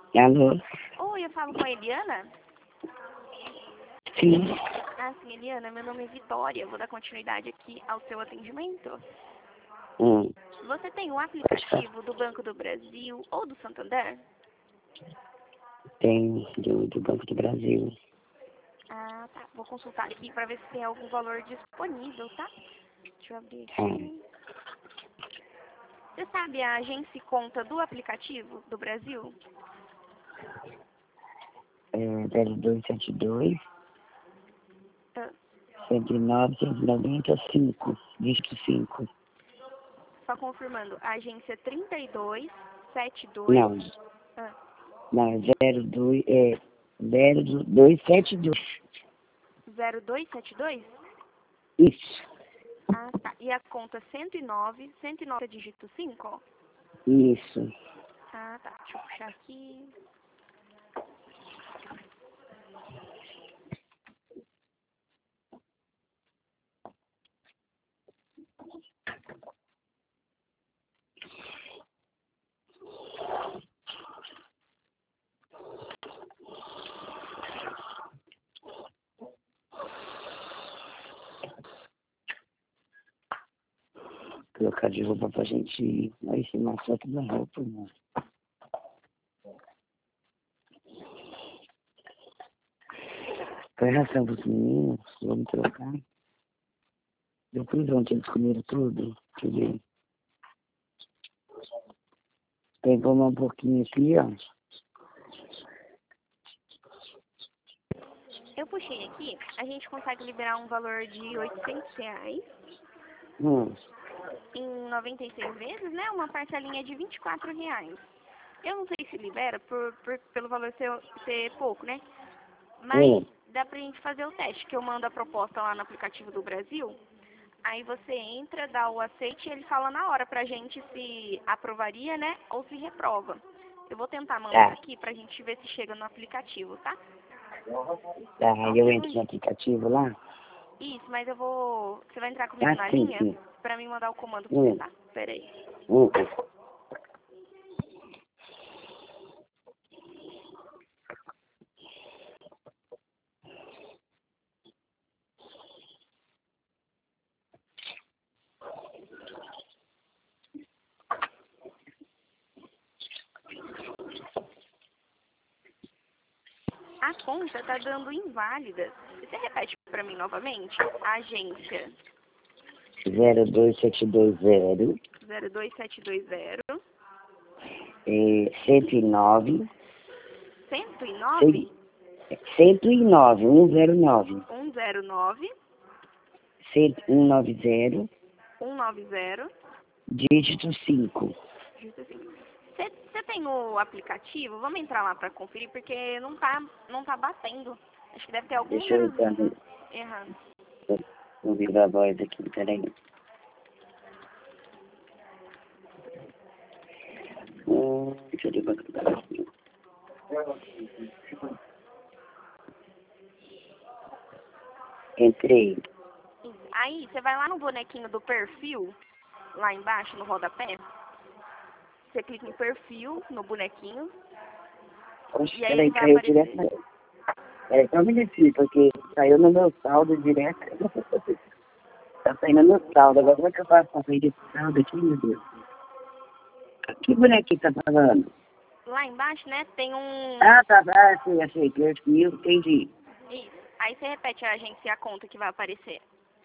Alô? Oi, eu falo com a Eliana? Sim. Ah, sim, Eliana, meu nome é Vitória. Vou dar continuidade aqui ao seu atendimento. Hum. Você tem o Pode falar. aplicativo do Banco do Brasil ou do Santander? Tem do Banco do Brasil. Ah, tá. Vou consultar aqui para ver se tem algum valor disponível, tá? Deixa eu abrir Ah, aqui. Você sabe a agência e conta do aplicativo do Brasil? é 0272 Ah, 109 195, dígito 5. só confirmando, a agência 3272. Não, Ah, não, 0272. 0272? Isso, Ah, tá. E a conta 109, 109 é dígito 5? isso. Ah, tá. Deixa eu puxar aqui. Colocar de roupa pra gente ir. Aí se mais foto da roupa, né? Põe ração pros meninos, vamos trocar. Depois ontem eles comeram tudo. Queria. Tem como um pouquinho aqui, ó. Eu puxei aqui, a gente consegue liberar um valor de R$ 800 Hum, em 96 vezes, né? Uma parcelinha de R$ 24. Eu não sei se libera pelo valor ser pouco, né? Mas hum. dá pra gente fazer o teste, que eu mando a proposta lá no aplicativo do Brasil. Aí você entra, dá o aceite e ele fala na hora pra gente se aprovaria, né? Ou se reprova. Eu vou tentar mandar Tá, aqui pra gente ver se chega no aplicativo, tá? tá. Só um Aí eu entro no segundinho. aplicativo lá. Isso, mas eu vou... Você vai entrar comigo Ah, na sim, linha sim. pra mim mandar o comando pra você, Hum, tá? Pera aí. hum. A conta tá dando inválida. Você repete pra mim novamente? Agência 02720 02720 109 109 109 109 109 190 190. dígito 5. Você tem o aplicativo? Vamos entrar lá pra conferir, porque não tá batendo. Acho que deve ter algum Deixa eu entrar númerozinho errado. no viva voz aqui, peraí. Deixa eu ver. Entrei. Isso. Aí você vai lá no bonequinho do perfil, lá embaixo no rodapé. Você clica em perfil, no bonequinho, Oxe, e aí ele peraí, vai caiu direto. aparecer. Peraí, só um minutinho, porque saiu no meu saldo direto. Tá saindo no saldo. Agora como é que eu faço pra sair desse saldo aqui, meu Deus? Que bonequinho tá falando? Lá embaixo, né, tem um... Ah, tá, sim, achei. Perfil, entendi. Isso. Aí você repete a agência e a conta que vai aparecer.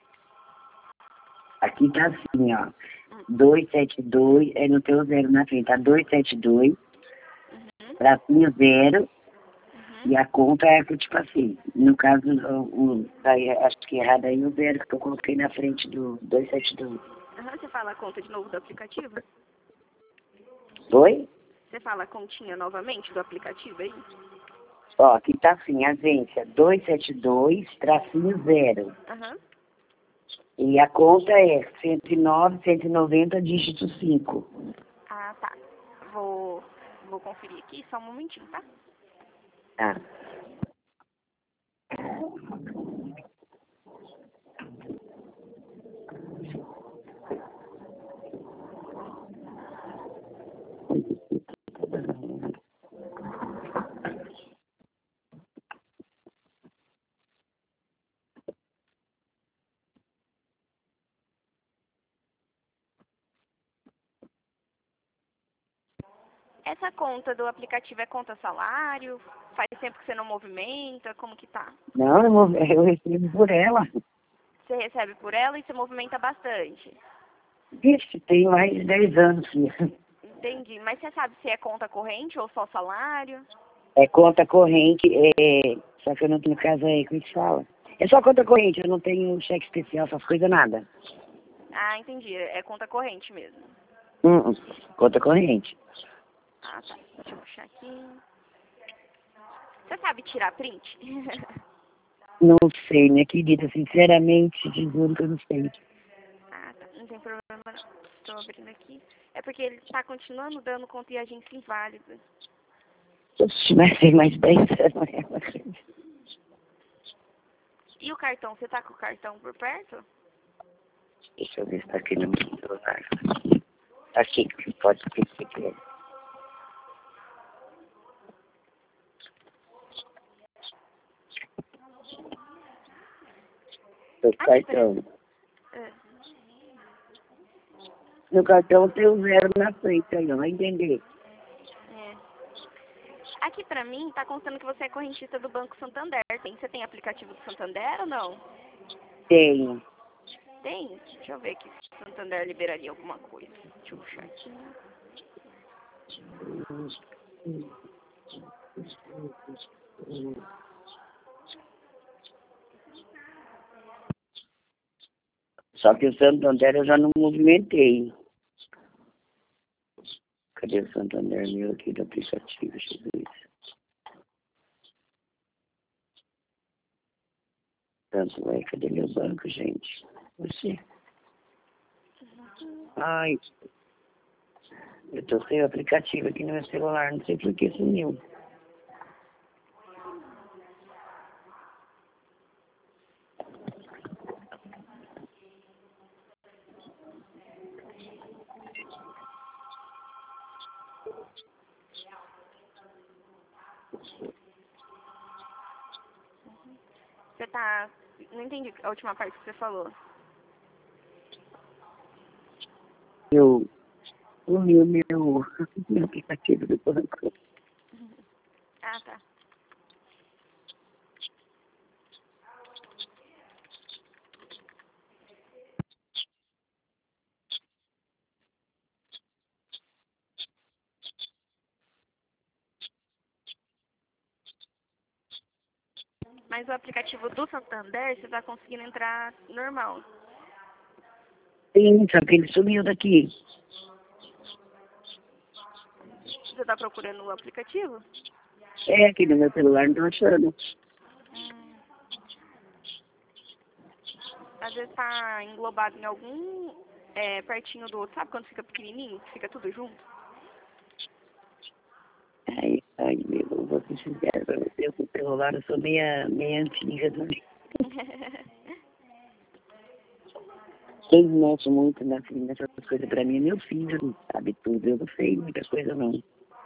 Aqui tá assim, ó. Hum. 272, é no teu zero na frente, tá 272, Uhum. tracinho zero, Uhum. e a conta é que, tipo assim, no caso, tá aí, acho que errado aí o zero que eu coloquei na frente do 272. Aham, você fala a conta de novo do aplicativo? Oi? Você fala a continha novamente do aplicativo aí? Ó, aqui tá assim, agência 272, tracinho zero. Aham. E a conta é 109, 190, dígito 5. Ah, tá. Vou conferir aqui, só um momentinho, tá? Tá. Essa conta do aplicativo é conta salário? Faz tempo que você não movimenta? Como que tá? Não, eu recebo por ela. Você recebe por ela e você movimenta bastante. Vixe, tem mais de 10 anos. Filho. Entendi. Mas você sabe se é conta corrente ou só salário? É conta corrente, só que eu não tenho casa aí, como é que fala? É só conta corrente, eu não tenho cheque especial, essas coisas, nada. Ah, entendi. É conta corrente mesmo. Uh Conta corrente. Ah, tá. Deixa eu puxar aqui. Você sabe tirar print? Não sei, minha querida, sinceramente, te juro que eu não sei. Ah, tá. Não tem problema não. Estou abrindo aqui. É porque ele está continuando dando conta e agência inválida. Oxe, mas tem mais de 10 anos. E o cartão? Você tá com o cartão por perto? Deixa eu ver se tá aqui no meu celular. Tá aqui, pode ser que quer. Seu cartão. É. No cartão tem o zero na frente, aí, não vai entender. É. Aqui pra mim tá constando que você é correntista do Banco Santander. Você tem aplicativo do Santander ou não? Tenho. Tem? Deixa eu ver aqui se o Santander liberaria alguma coisa. Deixa eu puxar aqui. Só que o Santander eu já não movimentei. Cadê o Santander meu aqui do aplicativo? Deixa eu ver isso. Tanto é, cadê meu banco, gente? Você. Ai, eu tô sem o aplicativo aqui no meu celular, não sei por que sumiu. Você tá... Não entendi a última parte que você falou. Eu sumiu meu aplicativo do banco. Ah, tá. Mas o aplicativo do Santander, você tá conseguindo entrar normal. Sim, só que ele sumiu daqui. Você tá procurando o aplicativo? É, aqui no meu celular, não tô achando. Às vezes tá englobado em algum pertinho do outro. Sabe quando fica pequenininho? Fica tudo junto? Ai, eu vou ser sincero pra você, com o celular eu sou meia antiga também. Quem mexe muito nessas coisas pra mim é meu filho, sabe tudo. Eu não sei muita coisa não.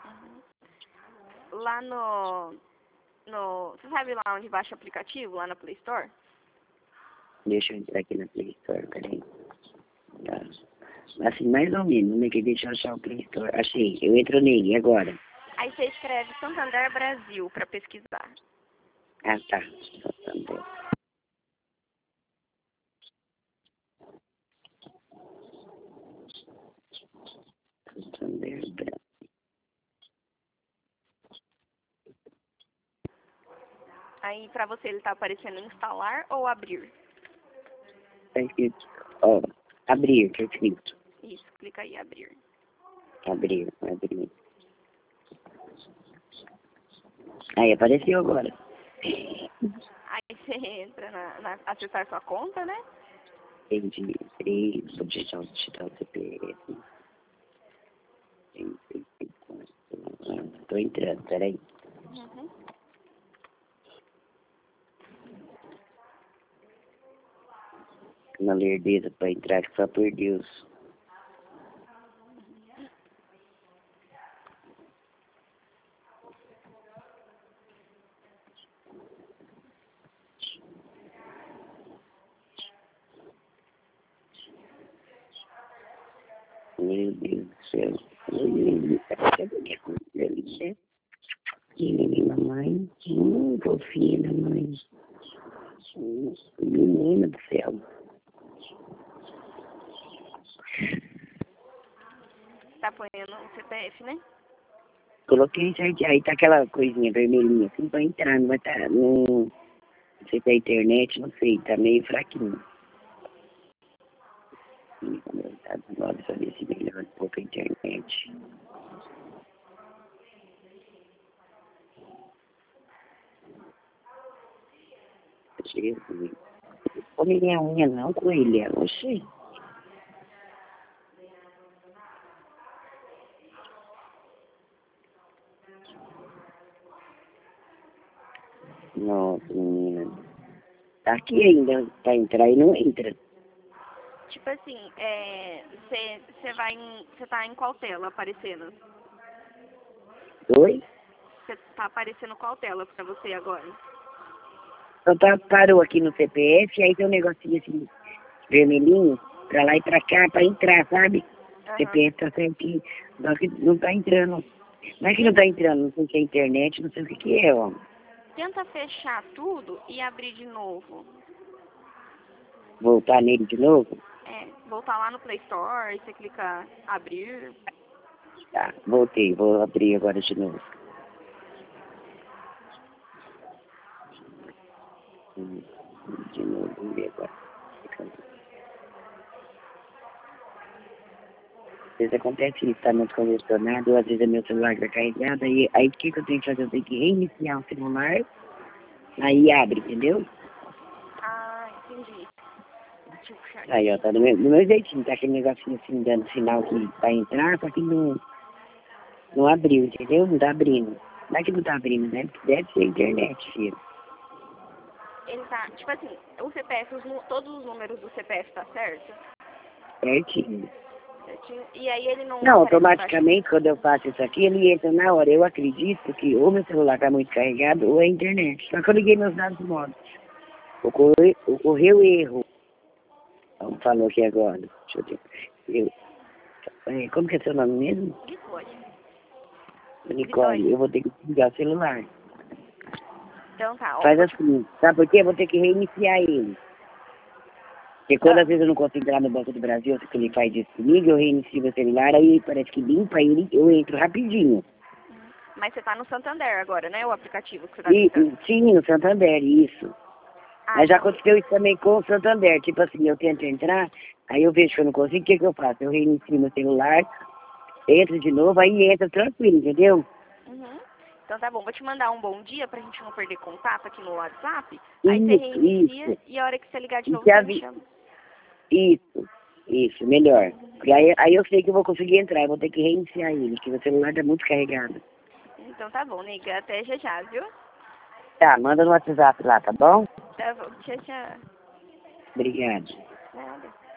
Lá no... Você sabe lá onde baixa o aplicativo? Lá na Play Store? Deixa eu entrar aqui na Play Store, peraí. Tá. Assim, mais ou menos, né? Que deixa eu achar o Play Store. Achei, eu entro nele, e agora? Aí você escreve Santander Brasil pra pesquisar. Ah, tá. Santander. Santander Brasil. Aí pra você ele tá aparecendo instalar ou abrir? Tá escrito, ó, abrir, tá escrito. Isso, clica aí, abrir. Abrir, abrir. Aí, apareceu agora. Aí você entra acessar sua conta, né? Entendi. Vou digitar o CPF. Tô entrando, peraí. Uhum. Uma lerdeza pra entrar que só por Deus. Meu Deus do céu. Cadê minha coisa ali, né? Que menina, mãe. Fofinha, mãe. Menina do céu. Tá ponhando o CPF, né? Coloquei certinho. Aí tá aquela coisinha vermelhinha assim pra entrar. Não vai tá. Não sei se é internet, não sei. Tá meio fraquinho. Tá do lado pra ver se melhora um pouco a internet. Jesus. Come minha unha não, coelha. Oxi. Nossa, menina. Tá aqui ainda. Pra entrar e não entra. Tipo assim, você tá em qual tela aparecendo? Oi? Você tá aparecendo qual tela pra você agora? Então parou aqui no CPF, aí tem um negocinho assim, vermelhinho, pra lá e pra cá, pra entrar, sabe? Aham. CPF tá certinho. Só que não tá entrando. Não é que não tá entrando, não sei se é internet, não sei o que é, ó. Tenta fechar tudo e abrir de novo. Voltar nele de novo? Voltar lá no Play Store, e você clica abrir. Tá, voltei, vou abrir agora de novo. De novo, vamos ver agora. Às vezes acontece isso, tá muito congestionado, ou às vezes é meu celular que tá carregado, aí o que eu tenho que fazer? Eu tenho que reiniciar o celular, aí abre, entendeu? Ah, entendi. Deixa eu puxar aqui. Aí, ó, tá do meu jeitinho, tá aquele negocinho assim, dando sinal que vai entrar, só que não abriu, entendeu? Não tá abrindo. Não é que não tá abrindo, né? Deve ser a internet, filho. Ele tá, tipo assim, o CPF, todos os números do CPF tá certo? Certinho. Certinho? E aí ele não Não, aparece embaixo. automaticamente, quando eu faço isso aqui, ele entra na hora. Eu acredito que ou meu celular tá muito carregado, ou é a internet. Só que eu liguei meus dados móveis. Ocorreu erro. Vamos falou aqui agora. Deixa eu ver. Como que é seu nome mesmo? Nicole. Nicole, eu vou ter que ligar o celular. Então tá, ó. Faz assim, sabe por quê? Eu vou ter que reiniciar ele. Porque quando às vezes eu não consigo entrar no Banco do Brasil, que ele faz isso comigo, eu reinicio meu celular, aí parece que limpa ele, eu entro rapidinho. Mas você tá no Santander agora, né? O aplicativo que você tá tentando. Sim, no Santander, isso. Ah, Mas já então, aconteceu isso também com o Santander. Tipo assim, eu tento entrar, aí eu vejo que eu não consigo, o que eu faço? Eu reinicio meu celular, entro de novo, aí entra tranquilo, entendeu? uhum. Então tá bom, vou te mandar um bom dia pra gente não perder contato aqui no WhatsApp. Aí você reinicia Isso. e a hora que você ligar de E novo se você a me vi- chama. Isso, melhor. Porque aí eu sei que eu vou conseguir entrar, eu vou ter que reiniciar ele, porque o celular tá muito carregado. Então tá bom, nega. Até já já, viu? Tá, manda no WhatsApp lá, tá bom? Tá bom, tchau, tchau. Obrigado. Nada.